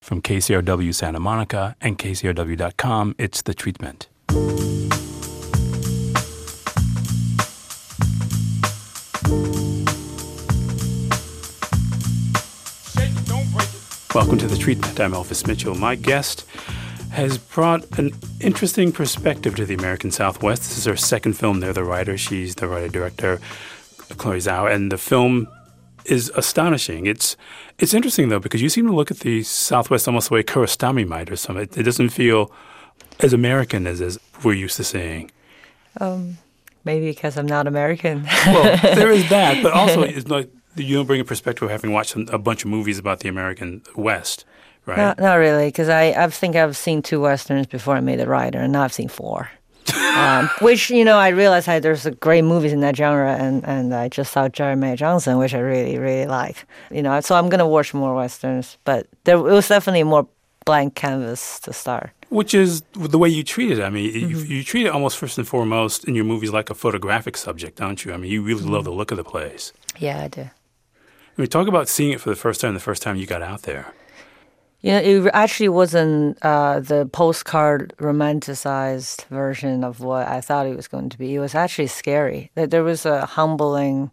From KCRW Santa Monica and KCRW.com, it's The Treatment. Welcome to The Treatment. I'm Elvis Mitchell. My guest has brought an interesting perspective to the American Southwest. This is her second film. They're the writer. She's the writer-director, Chloe Zhao, and the film is astonishing. It's interesting, though, because you seem to look at the Southwest almost the way Kurostami might or something. It doesn't feel as American as we're used to seeing. Maybe because I'm not American. Well, there is that, but also it's like you don't bring a perspective of having watched a bunch of movies about the American West, right? Not really, because I think I've seen 2 Westerns before I made The Rider, and now I've seen 4. Which, I realized there's great movies in that genre, and I just saw Jeremiah Johnson, which I really, really like. So I'm going to watch more Westerns, but it was definitely more blank canvas to start. Which is the way you treat it. I mean, you treat it almost first and foremost in your movies like a photographic subject, don't you? I mean, you really love the look of the place. Yeah, I do. I mean, talk about seeing it for the first time you got out there. It actually wasn't the postcard romanticized version of what I thought it was going to be. It was actually scary. There was a humbling,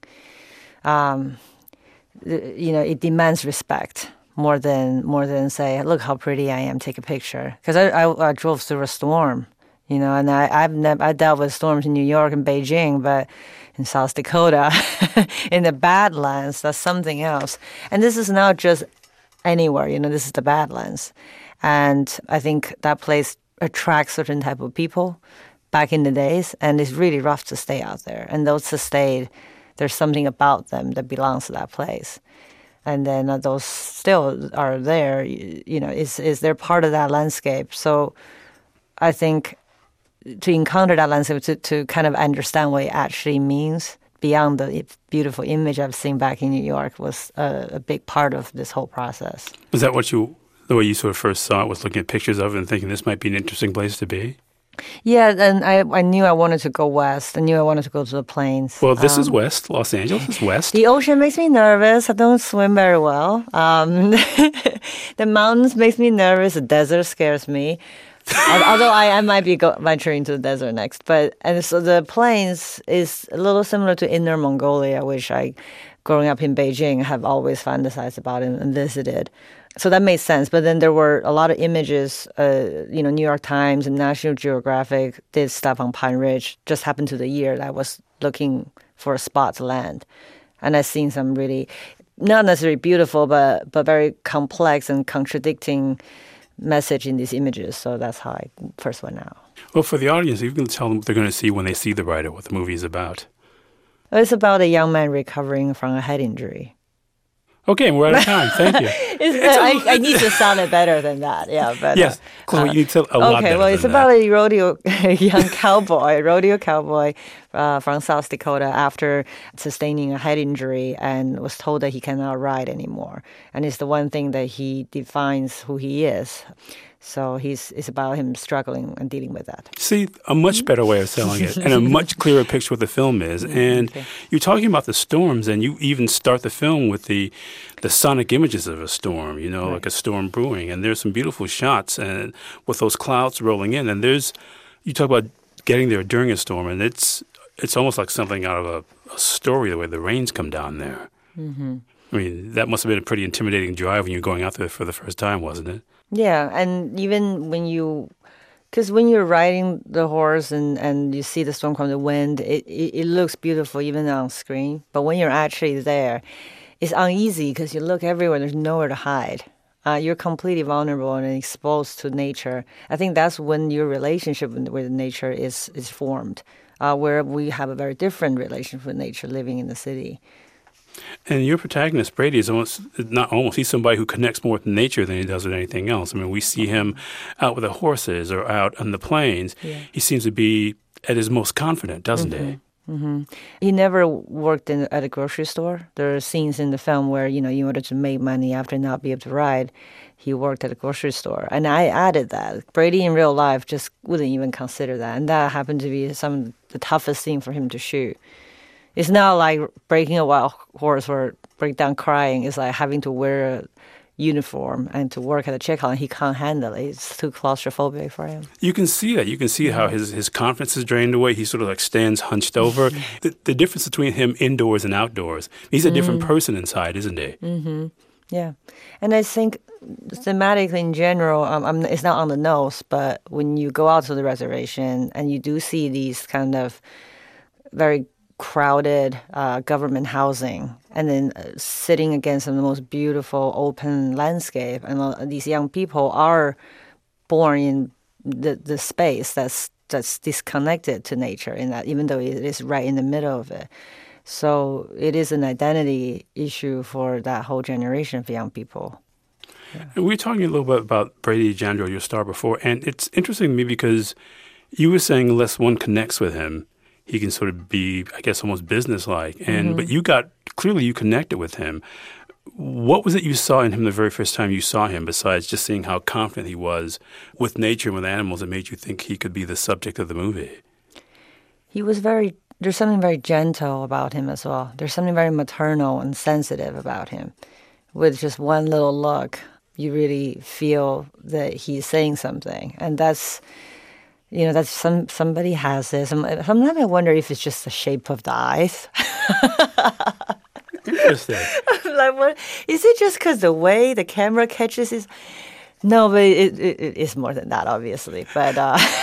it demands respect more than say, look how pretty I am, take a picture. Because I drove through a storm, and I dealt with storms in New York and Beijing, but in South Dakota, in the Badlands, that's something else. And this is not just anywhere, this is the Badlands. And I think that place attracts certain type of people back in the days, and it's really rough to stay out there. And those who stayed, there's something about them that belongs to that place. And then those still are there, is they're part of that landscape. So I think to encounter that landscape, to kind of understand what it actually means, beyond the beautiful image I've seen back in New York, was a big part of this whole process. Was that the way you sort of first saw it, was looking at pictures of it and thinking this might be an interesting place to be? Yeah, and I knew I wanted to go west. I knew I wanted to go to the plains. Well, this is west. Los Angeles is west. The ocean makes me nervous. I don't swim very well. The mountains makes me nervous. The desert scares me. Although I might be venturing into the desert next. And so the plains is a little similar to Inner Mongolia, which growing up in Beijing, have always fantasized about and visited. So that made sense. But then there were a lot of images, New York Times and National Geographic did stuff on Pine Ridge. Just happened to the year that I was looking for a spot to land. And I've seen some really, not necessarily beautiful, but very complex and contradicting message in these images. So that's how I first went out. Well, for the audience, you can tell them what they're going to see when they see The Rider, what the movie is about. It's about a young man recovering from a head injury. Okay, we're out of time. Thank you. I need to sound it better than that. Yeah, but yes, Chloe, you need to a lot better. Okay, well, it's about a young rodeo cowboy from South Dakota after sustaining a head injury and was told that he cannot ride anymore. And it's the one thing that he defines who he is. So it's about him struggling and dealing with that. See, a much better way of selling it and a much clearer picture of what the film is. And you're talking about the storms, and you even start the film with the sonic images of a storm, right. Like a storm brewing. And there's some beautiful shots and with those clouds rolling in. And you talk about getting there during a storm, and it's almost like something out of a story, the way the rains come down there. Mm-hmm. I mean, that must have been a pretty intimidating drive when you're going out there for the first time, wasn't it? Yeah, and even because when you're riding the horse and you see the storm come, the wind, it looks beautiful even on screen. But when you're actually there, it's uneasy because you look everywhere, there's nowhere to hide. You're completely vulnerable and exposed to nature. I think that's when your relationship with nature is formed, where we have a very different relationship with nature living in the city. And your protagonist, Brady, he's somebody who connects more with nature than he does with anything else. I mean, we see him out with the horses or out on the plains. Yeah. He seems to be at his most confident, doesn't he? Mm-hmm. He never worked at a grocery store. There are scenes in the film where, in order to make money after not be able to ride, he worked at a grocery store. And I added that. Brady in real life just wouldn't even consider that. And that happened to be some of the toughest scene for him to shoot. It's not like breaking a wild horse or break down crying. It's like having to wear a uniform and to work at a Chekhov's, and he can't handle it. It's too claustrophobic for him. You can see that. You can see how his confidence is drained away. He sort of like stands hunched over. The difference between him indoors and outdoors, he's a different person inside, isn't he? Mm-hmm. Yeah. And I think thematically in general, it's not on the nose, but when you go out to the reservation and you do see these kind of very crowded government housing, and then sitting against some of the most beautiful open landscape, and these young people are born in the space that's disconnected to nature, in that, even though it is right in the middle of it. So it is an identity issue for that whole generation of young people. Yeah. And we were talking a little bit about Brady Jandreau, your star, before, and it's interesting to me because you were saying unless one connects with him, he can sort of be, I guess, almost businesslike. And but clearly you connected with him. What was it you saw in him the very first time you saw him, besides just seeing how confident he was with nature and with animals, that made you think he could be the subject of the movie? There's something very gentle about him as well. There's something very maternal and sensitive about him. With just one little look, you really feel that he's saying something. And that's somebody has this. Sometimes I wonder if it's just the shape of the eyes. Interesting. Like, what is it? Just because the way the camera catches his? No, but it is more than that, obviously. But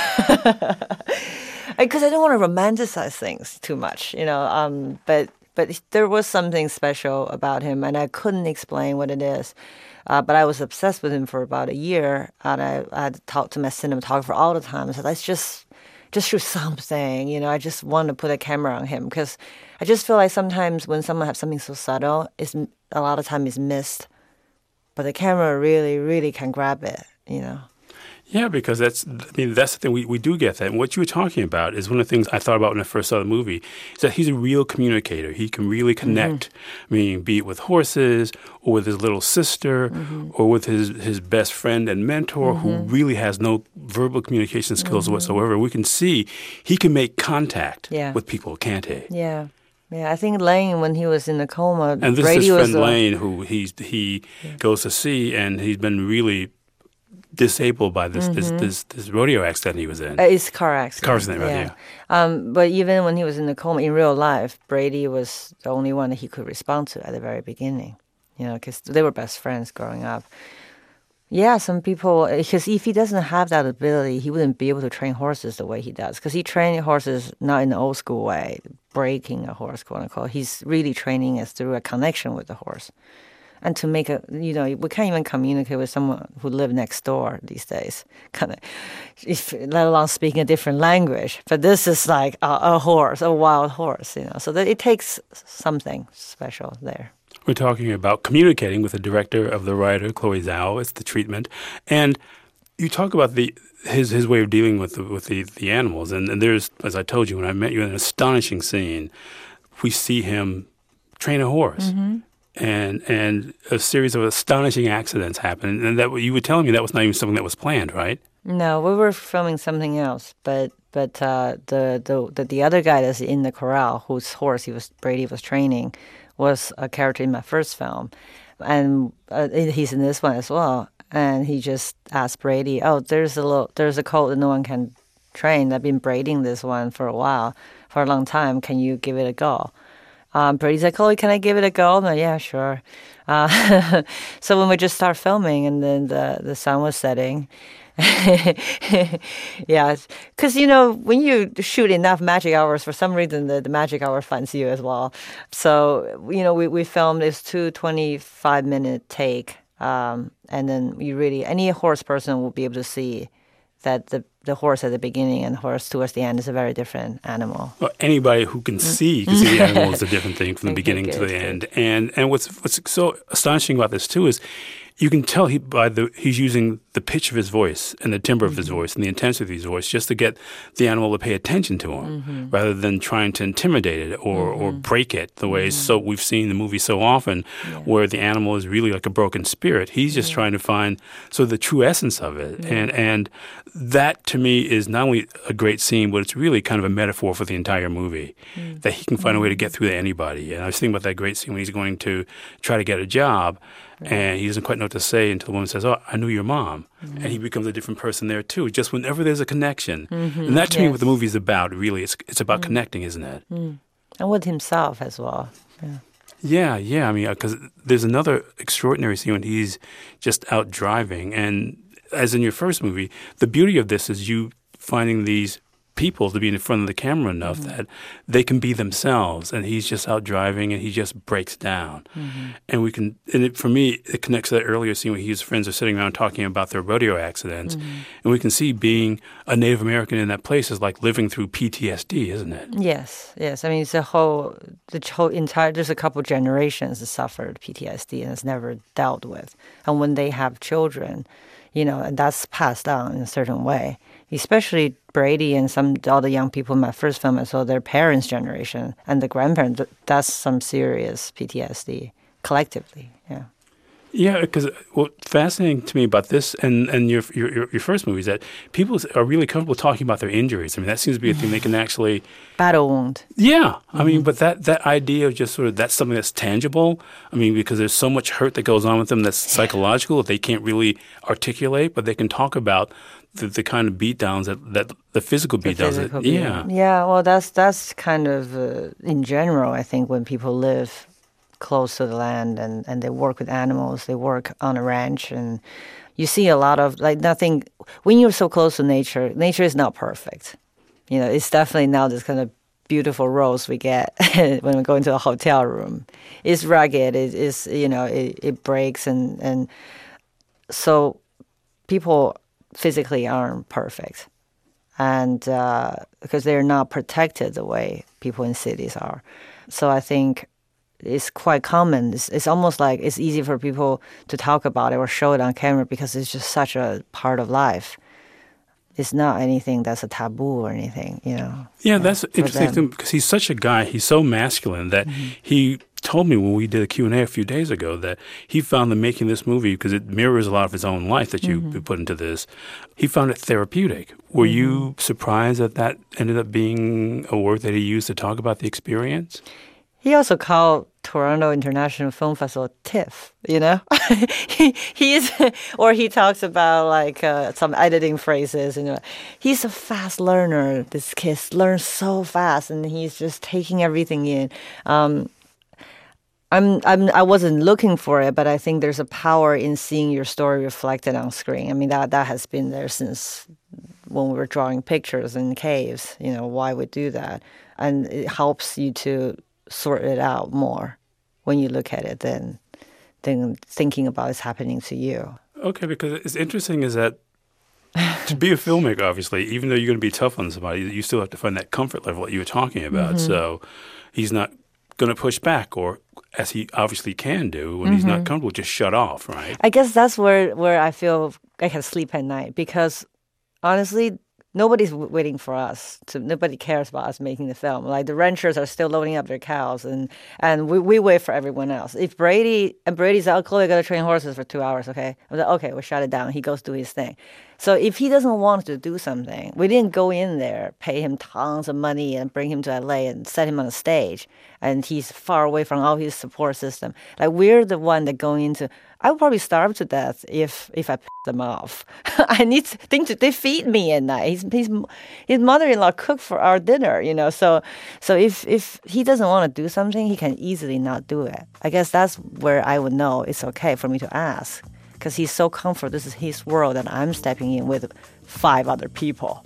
because I don't want to romanticize things too much, But there was something special about him, and I couldn't explain what it is. But I was obsessed with him for about a year, and I had talked to my cinematographer all the time. I said, let's just shoot something, I just want to put a camera on him, because I just feel like sometimes when someone has something so subtle, a lot of time is missed. But the camera really, really can grab it, Yeah, because that's the thing. We do get that. And what you were talking about is one of the things I thought about when I first saw the movie, is that he's a real communicator. He can really connect, be it with horses or with his little sister or with his best friend and mentor who really has no verbal communication skills whatsoever. We can see he can make contact with people, can't he? Yeah. Yeah, I think Lane, when he was in the coma, and this Brady is his was friend Lane, who he goes to see, and he's been really disabled by this rodeo accident he was in. It's a car accident. Car accident, right, yeah. But even when he was in the coma, in real life, Brady was the only one that he could respond to at the very beginning, because they were best friends growing up. Yeah, some people, because if he doesn't have that ability, he wouldn't be able to train horses the way he does, because he trained horses not in the old school way, breaking a horse, quote unquote. He's really training us through a connection with the horse. And to make we can't even communicate with someone who lives next door these days, let alone speaking a different language. But this is like a horse, a wild horse, So that it takes something special there. We're talking about communicating with the director of The Rider, Chloe Zhao. It's The Treatment. And you talk about his way of dealing with the animals. And there's, as I told you when I met you, an astonishing scene. We see him train a horse. And a series of astonishing accidents happen. And that you were telling me that was not even something that was planned, right? No, we were filming something else. But the other guy that's in the corral, whose horse Brady was training, was a character in my first film, and he's in this one as well. And he just asked Brady, "Oh, there's a colt that no one can train. I've been braiding this one for a long time. Can you give it a go?" Brady's like, "Oh, can I give it a go?" I'm like, "Yeah, sure." So when we just start filming, and then the sun was setting. Yeah, because when you shoot enough magic hours, for some reason the magic hour finds you as well. So we filmed this 25-minute take, and then any horse person will be able to see that the horse at the beginning and the horse towards the end is a very different animal. Well, anybody who can see the animal is a different thing from the beginning to the end. And what's so astonishing about this too is you can tell he's using the pitch of his voice and the timbre of his voice and the intensity of his voice just to get the animal to pay attention to him, rather than trying to intimidate it or break it the way we've seen in the movie so often, where the animal is really like a broken spirit. He's just trying to find the true essence of it. And that to me is not only a great scene, but it's really kind of a metaphor for the entire movie, that he can find a way to get through to anybody. And I was thinking about that great scene when he's going to try to get a job. And he doesn't quite know what to say until the woman says, "Oh, I knew your mom." And he becomes a different person there, too, just whenever there's a connection. And that, to me, what the movie is about, really. It's about connecting, isn't it? And with himself as well. Yeah. I mean, because there's another extraordinary scene when he's just out driving. And as in your first movie, the beauty of this is you finding these people to be in front of the camera enough that they can be themselves, and he's just out driving and he just breaks down. And for me, it connects to that earlier scene when his friends are sitting around talking about their rodeo accidents, and we can see being a Native American in that place is like living through PTSD, isn't it? Yes. I mean, it's there's a couple generations that suffered PTSD and it's never dealt with. And when they have children, and that's passed down in a certain way. Especially Brady and all the young people in my first film, I saw their parents' generation and the grandparents. That's some serious PTSD collectively. Yeah. Yeah, because what's fascinating to me about this and your first movie is that people are really comfortable talking about their injuries. I mean, that seems to be a thing they can actually battle wound. Yeah, I mean, but that idea of just sort of that's something that's tangible. I mean, because there's so much hurt that goes on with them that's psychological that they can't really articulate, but they can talk about the kind of beatdowns that the physical beatdowns. Yeah. Well, that's kind of in general. I think when people live close to the land and they work with animals, they work on a ranch, and you see a lot of nothing. When you're so close to nature is not perfect. It's definitely not this kind of beautiful rose we get when we go into a hotel room. It's rugged. It breaks, and so people physically aren't perfect, and because they're not protected the way people in cities are. So I think it's quite common. It's almost like it's easy for people to talk about it or show it on camera because it's just such a part of life. It's not anything that's a taboo or anything, Yeah, that's interesting because he's such a guy. He's so masculine that he told me when we did a Q&A a few days ago that he found that making this movie, because it mirrors a lot of his own life that you put into this, he found it therapeutic. Were you surprised that ended up being a word that he used to talk about the experience? He also called Toronto International Film Festival TIFF, he talks about some editing phrases. He's a fast learner. This kid learns so fast, and he's just taking everything in. I wasn't looking for it, but I think there's a power in seeing your story reflected on screen. I mean, that has been there since when we were drawing pictures in caves. Why we do that, and it helps you to sort it out more when you look at it than thinking about it's happening to you. Okay, because it's interesting is that to be a filmmaker, obviously, even though you're going to be tough on somebody, you still have to find that comfort level that you were talking about. So he's not going to push back, or as he obviously can do when he's not comfortable, just shut off, right? I guess that's where I feel I can sleep at night, because honestly, nobody's waiting for us. Nobody cares about us making the film. Like the ranchers are still loading up their cows, and we wait for everyone else. If Brady's like, "Oh, Chloe, I got to train horses for 2 hours." Okay, I'm like, "Okay, we'll shut it down." He goes do his thing. So if he doesn't want to do something, we didn't go in there, pay him tons of money, and bring him to LA and set him on a stage, and he's far away from all his support system. Like we're the one that going into. I would probably starve to death if I piss them off. I need things they feed me at night. His mother-in-law cooked for our dinner, So if he doesn't want to do something, he can easily not do it. I guess that's where I would know it's okay for me to ask, because he's so comfortable. This is his world, and I'm stepping in with 5 other people,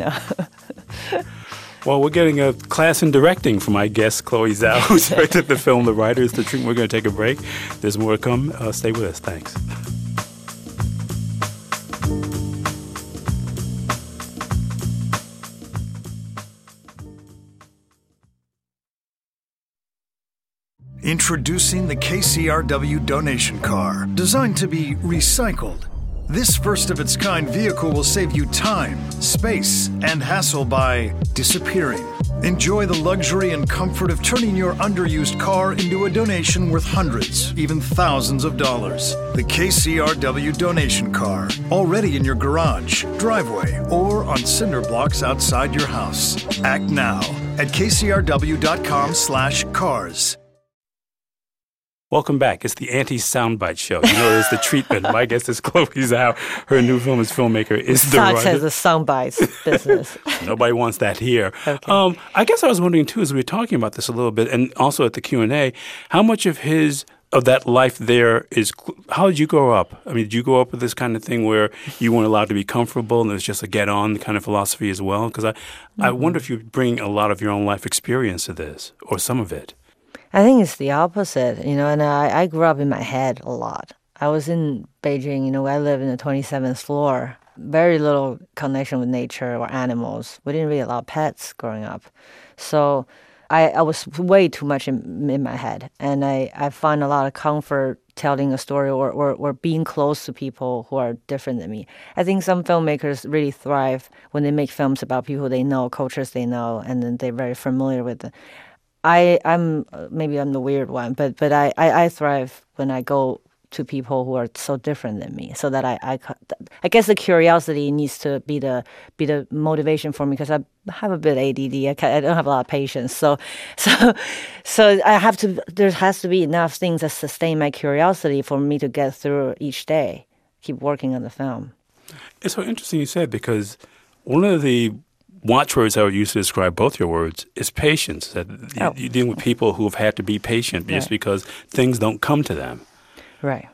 Well, we're getting a class in directing from my guest, Chloe Zhao, who's directed the film The Writers, The Treatment. We're going to take a break. There's more to come. Stay with us. Thanks. Introducing the KCRW donation car, designed to be recycled. This first-of-its-kind vehicle will save you time, space, and hassle by disappearing. Enjoy the luxury and comfort of turning your underused car into a donation worth hundreds, even thousands of dollars. The KCRW donation car, already in your garage, driveway, or on cinder blocks outside your house. Act now at kcrw.com/cars. Welcome back. It's the anti-soundbite show. You know, it's the treatment. My guest is Chloe Zhao. Her new film as filmmaker is The Sucks Writer. as a soundbites business. Nobody wants that here. Okay. I guess I was wondering, too, as we were talking about this a little bit, and also at the Q&A, how much of that life there is, how did you grow up? I mean, did you grow up with this kind of thing where you weren't allowed to be comfortable and it was just a get-on kind of philosophy as well? Because I wonder if you bring a lot of your own life experience to this, or some of it. I think it's the opposite, and I grew up in my head a lot. I was in Beijing, I live in the 27th floor. Very little connection with nature or animals. We didn't really allow pets growing up. So I was way too much in my head. And I find a lot of comfort telling a story or being close to people who are different than me. I think some filmmakers really thrive when they make films about people they know, cultures they know, and then they're very familiar with them. I'm maybe I'm the weird one, but I thrive when I go to people who are so different than me, so that I guess the curiosity needs to be the motivation for me, because I have a bit ADD. I don't have a lot of patience, so I have to. There has to be enough things that sustain my curiosity for me to get through each day, keep working on the film. It's so interesting you said, because one of the watchwords I would use to describe both your words is patience. That you're dealing with people who have had to be patient just because things don't come to them. Right.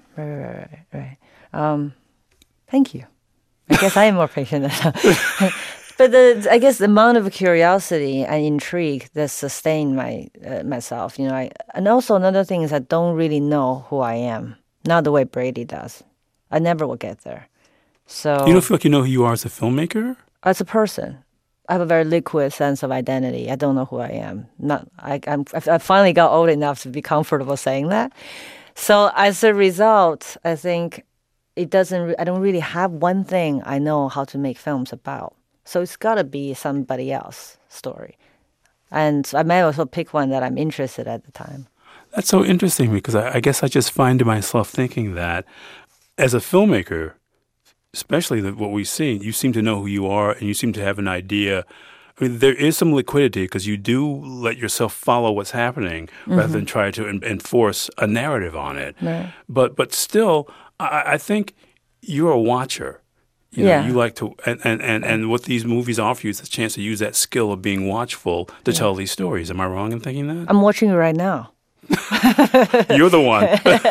Thank you. I guess I am more patient than But I guess the amount of curiosity and intrigue that sustain myself, and also another thing is I don't really know who I am, not the way Brady does. I never will get there. So you don't feel like you know who you are as a filmmaker? As a person, I have a very liquid sense of identity. I don't know who I am. I finally got old enough to be comfortable saying that. So as a result, I think I don't really have one thing I know how to make films about. So it's got to be somebody else's story. And I may also pick one that I'm interested at the time. That's so interesting, because I guess I just find myself thinking that as a filmmaker, especially what we see, you seem to know who you are and you seem to have an idea. I mean, there is some liquidity because you do let yourself follow what's happening rather than try to enforce a narrative on it. Right. But still, I think you're a watcher. You like to, and what these movies offer you is the chance to use that skill of being watchful to tell these stories. Am I wrong in thinking that? I'm watching you right now. You're the one.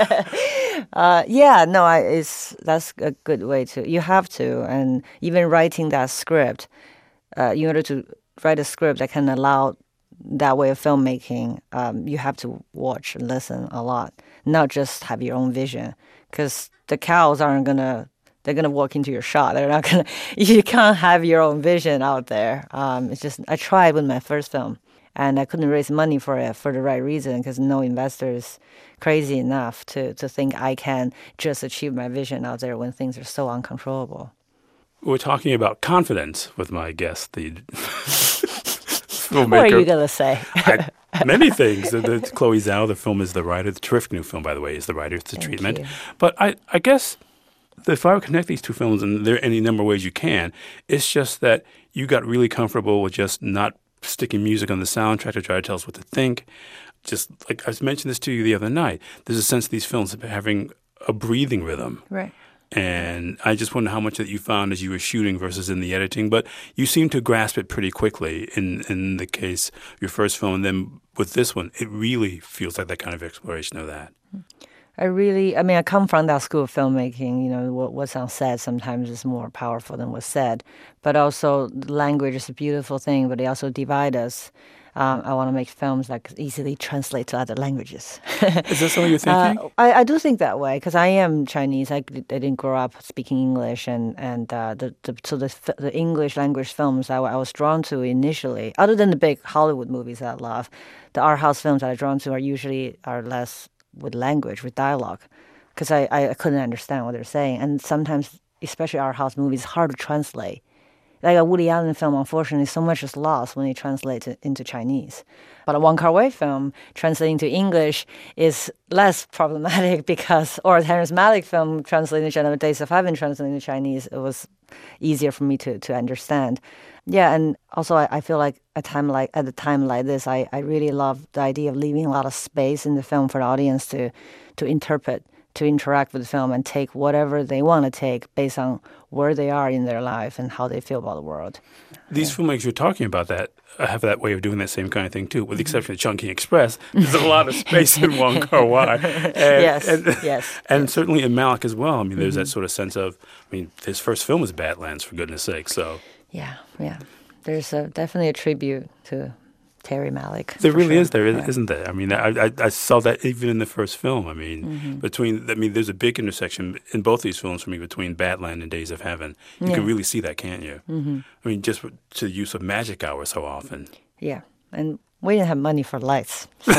That's a good way to. You have to, and even writing that script, in order to write a script that can allow that way of filmmaking, you have to watch and listen a lot, not just have your own vision, because the cows aren't gonna. They're gonna walk into your shot. They're not gonna. You can't have your own vision out there. It's just. I tried with my first film, and I couldn't raise money for it for the right reason, because no investor is crazy enough to think I can just achieve my vision out there when things are so uncontrollable. We're talking about confidence with my guest, the filmmaker. What are you going to say? Many things. Chloe Zhao, the film is The Writer. The terrific new film, by the way, is The Writer. It's a treatment. You. But I guess if I were to connect these two films, and there are any number of ways you can, it's just that you got really comfortable with just not sticking music on the soundtrack to try to tell us what to think. Just like I mentioned this to you the other night, there's a sense of these films having a breathing rhythm. Right. And I just wonder how much that you found as you were shooting versus in the editing. But you seem to grasp it pretty quickly in the case of your first film. And then with this one, it really feels like that kind of exploration of that. I come from that school of filmmaking. What's unsaid sometimes is more powerful than what's said. But also, language is a beautiful thing, but they also divide us. I want to make films that could easily translate to other languages. Is that something you're thinking? I do think that way, because I am Chinese. I didn't grow up speaking English, and the English language films I was drawn to initially, other than the big Hollywood movies that I love, the art house films that I'm drawn to are less with language, with dialogue, because I couldn't understand what they're saying, and sometimes, especially art house movies, hard to translate. Like a Woody Allen film, unfortunately, so much is lost when it translates into Chinese. But a Wong Kar-wai film translating to English is less problematic because, or a Terrence Malick film translating to Chinese, Days of Heaven translating to Chinese, it was easier for me to understand. Yeah, and also I feel like at a time like this, I really love the idea of leaving a lot of space in the film for the audience to interpret, to interact with the film and take whatever they want to take based on where they are in their life and how they feel about the world. These filmmakers you're talking about that have that way of doing that same kind of thing too, with the exception of Chungking Express. There's a lot of space in Wong Kar-wai. Yes. And certainly in Malick as well. I mean, there's that sort of sense of, his first film was Badlands, for goodness sake, so... Yeah. There's definitely a tribute to Terry Malick. There really is, isn't there? I mean, I saw that even in the first film. I mean, there's a big intersection in both these films for me between Badland and Days of Heaven. You can really see that, can't you? Mm-hmm. I mean, just to the use of magic hour so often. Yeah, and we didn't have money for lights. So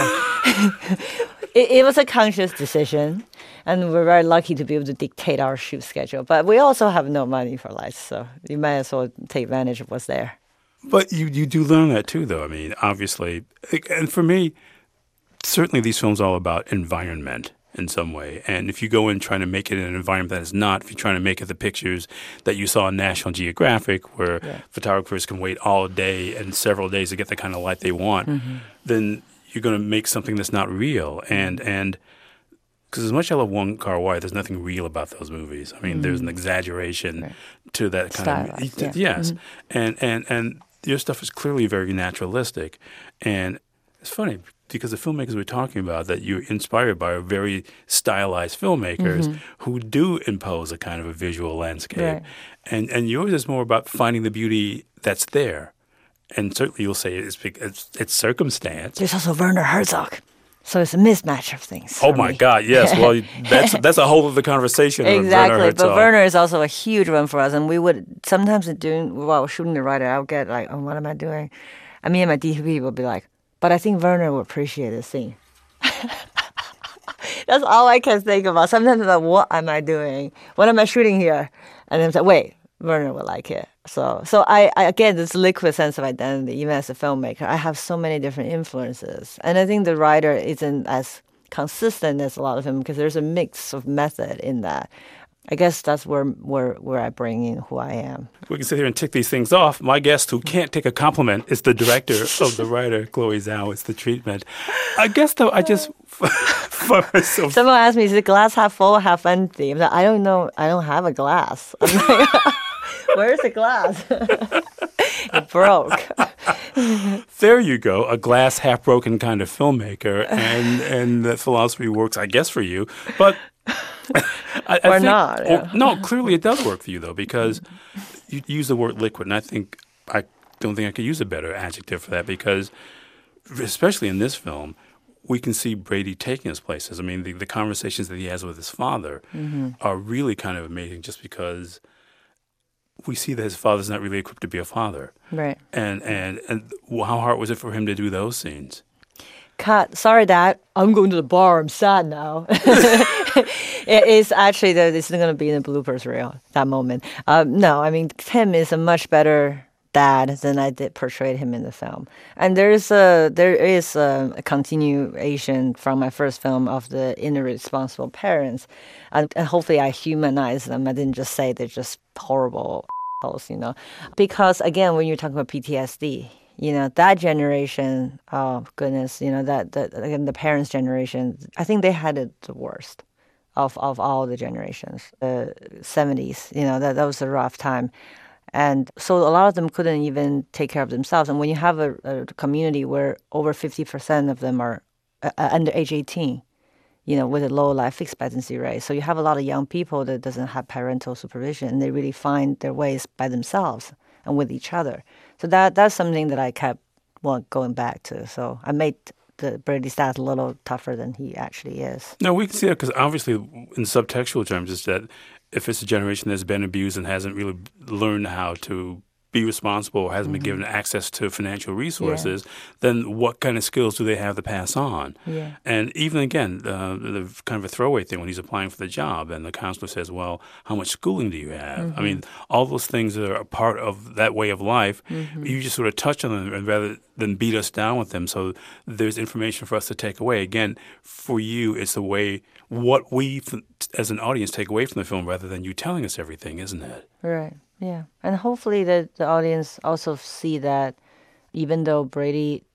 it was a conscious decision, and we're very lucky to be able to dictate our shoot schedule. But we also have no money for lights, so you might as well take advantage of what's there. But you do learn that too, though. I mean, obviously, and for me, certainly these films are all about environment in some way. And if you go in trying to make it an environment that is not, if you're trying to make it the pictures that you saw on National Geographic, where photographers can wait all day and several days to get the kind of light they want, then you're going to make something that's not real. And because as much as I love Wong Kar-wai, there's nothing real about those movies. I mean, there's an exaggeration to that kind of... Yes. And your stuff is clearly very naturalistic. And it's funny because the filmmakers we're talking about that you're inspired by are very stylized filmmakers who do impose a kind of a visual landscape. Right. And yours is more about finding the beauty that's there. And certainly you'll say it's circumstance. There's also Werner Herzog. So it's a mismatch of things. Oh my God, yes. Well, that's a whole other conversation. Exactly, but Werner is also a huge one for us. And we would sometimes while shooting the writer, I would get like, oh, what am I doing? And me and my DP would be like, but I think Werner will appreciate this scene. That's all I can think about. Sometimes I'm like, what am I doing? What am I shooting here? And then I'm like, wait, Werner will like it. So I again, this liquid sense of identity, even as a filmmaker, I have so many different influences. And I think the writer isn't as consistent as a lot of them because there's a mix of method in that. I guess that's where I bring in who I am. We can sit here and tick these things off. My guest who can't take a compliment is the director of The Writer, Chloe Zhao. It's The Treatment. I guess, though, I just find myself... Someone asked me, is it glass half full, half empty? I'm like, I don't know. I don't have a glass. I'm like, where's the glass? It broke. There you go, a glass half broken kind of filmmaker, and that philosophy works, I guess, for you. But I think, not. Yeah. No, clearly it does work for you though, because you use the word liquid, and I don't think I could use a better adjective for that because, especially in this film, we can see Brady taking us places. I mean, the conversations that he has with his father are really kind of amazing, just because we see that his father's not really equipped to be a father. Right. And how hard was it for him to do those scenes? Cut. Sorry, Dad. I'm going to the bar. I'm sad now. It is actually, this is going to be in the bloopers reel, that moment. No, I mean, Tim is a much better dad than I did portray him in the film. And there is a continuation from my first film of the irresponsible parents. And hopefully I humanize them. I didn't just say they're just horrible assholes, Because, again, when you're talking about PTSD, that generation, oh, goodness, again, the parents' generation, I think they had it the worst of all the generations. The 70s, that was a rough time. And so a lot of them couldn't even take care of themselves. And when you have a community where over 50% of them are under age 18, with a low life expectancy rate. So you have a lot of young people that doesn't have parental supervision, and they really find their ways by themselves and with each other. So that's something that I kept going back to. So I made the Brady's dad a little tougher than he actually is. No, we can see that because obviously in subtextual terms, it's that if it's a generation that's been abused and hasn't really learned how to be responsible or hasn't been given access to financial resources, then what kind of skills do they have to pass on? Yeah. And even again, the kind of a throwaway thing when he's applying for the job and the counselor says, well, how much schooling do you have? I mean, all those things that are a part of that way of life, you just sort of touch on them and rather than beat us down with them. So there's information for us to take away. Again, for you, it's the way what we as an audience take away from the film rather than you telling us everything, isn't it? Right. Yeah. And hopefully the audience also see that even though Brady,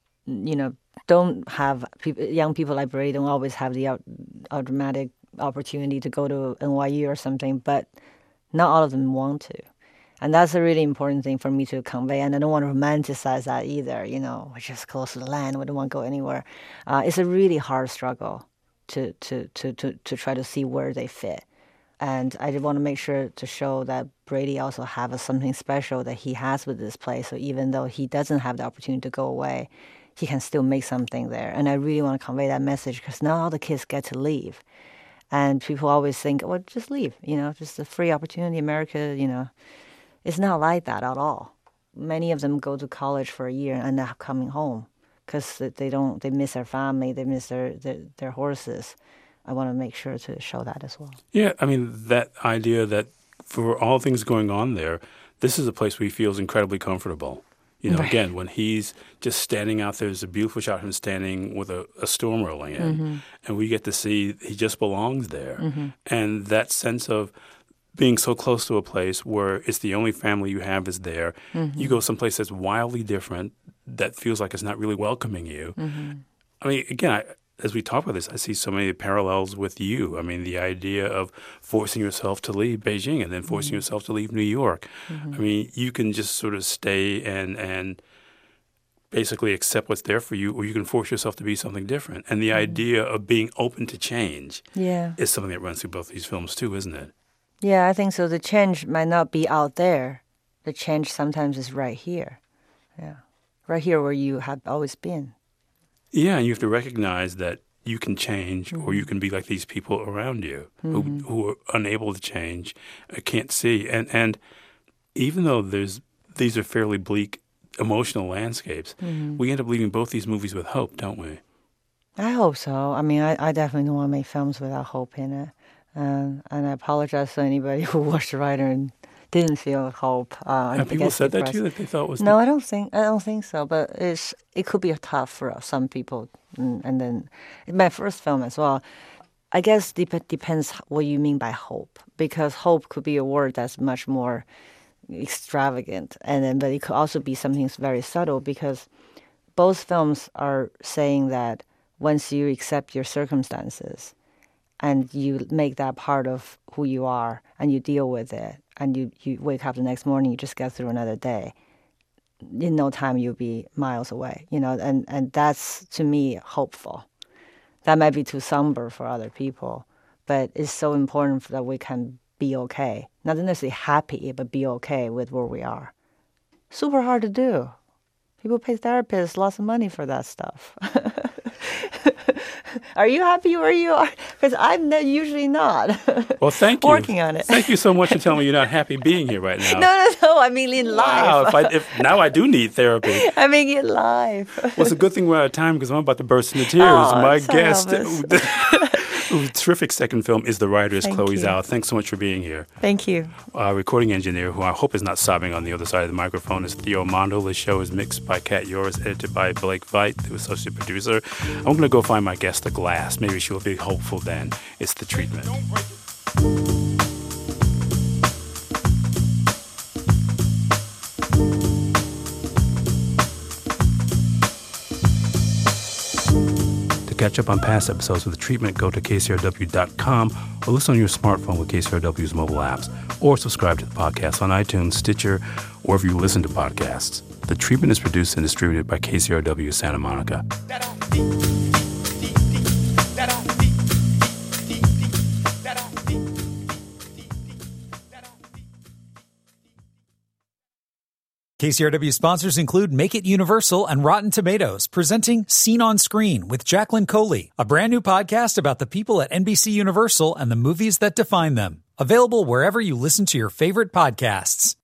don't have young people like Brady don't always have the automatic opportunity to go to NYU or something, but not all of them want to. And that's a really important thing for me to convey. And I don't want to romanticize that either. We're just close to the land. We don't want to go anywhere. It's a really hard struggle to try to see where they fit. And I did want to make sure to show that Brady also has something special that he has with this place. So even though he doesn't have the opportunity to go away, he can still make something there. And I really want to convey that message because not all the kids get to leave. And people always think, well, just leave, just a free opportunity. America, it's not like that at all. Many of them go to college for a year and end up coming home because they miss their family, they miss their horses. I want to make sure to show that as well. Yeah, I mean, that idea that for all things going on there, this is a place where he feels incredibly comfortable. Again, when he's just standing out there, there's a beautiful shot of him standing with a storm rolling in. And we get to see he just belongs there. And that sense of being so close to a place where it's the only family you have is there. You go someplace that's wildly different, that feels like it's not really welcoming you. I mean, again, as we talk about this, I see so many parallels with you. I mean, the idea of forcing yourself to leave Beijing and then forcing yourself to leave New York. I mean, you can just sort of stay and basically accept what's there for you, or you can force yourself to be something different. And the idea of being open to change is something that runs through both these films too, isn't it? Yeah, I think so. The change might not be out there. The change sometimes is right here. Yeah, right here where you have always been. Yeah, and you have to recognize that you can change or you can be like these people around you who are unable to change, can't see. And even though these are fairly bleak emotional landscapes, we end up leaving both these movies with hope, don't we? I hope so. I mean, I definitely don't want to make films without hope in it. And I apologize to anybody who watched The Rider and didn't feel hope. Have people said that to you, that they thought was... No, I don't think so. But it could be tough for some people. And then my first film as well. I guess depends what you mean by hope, because hope could be a word that's much more extravagant, but it could also be something very subtle, because both films are saying that once you accept your circumstances and you make that part of who you are and you deal with it, and you wake up the next morning, you just get through another day. In no time, you'll be miles away, and that's, to me, hopeful. That might be too somber for other people, but it's so important that we can be okay. Not necessarily happy, but be okay with where we are. Super hard to do. People pay therapists lots of money for that stuff. Are you happy where you are? Because I'm usually not. Well, thank you. Working on it. Thank you so much for telling me you're not happy being here right now. No. I mean, in life. Wow. Now I do need therapy. I mean, in life. Well, it's a good thing we're out of time because I'm about to burst into tears. My guest, terrific second film is The Rider, Chloe Zhao. Thanks so much for being here. Thank you. Our recording engineer, who I hope is not sobbing on the other side of the microphone, is Theo Mondo. The show is mixed by Kat Yoris, edited by Blake Veit, the associate producer. I'm going to go find my guest a glass. Maybe she'll be hopeful then. It's The Treatment. To catch up on past episodes of The Treatment, go to kcrw.com or listen on your smartphone with KCRW's mobile apps, or subscribe to the podcast on iTunes, Stitcher, or wherever you listen to podcasts. The Treatment is produced and distributed by KCRW Santa Monica. KCRW sponsors include Make It Universal and Rotten Tomatoes, presenting Scene on Screen with Jacqueline Coley, a brand new podcast about the people at NBC Universal and the movies that define them. Available wherever you listen to your favorite podcasts.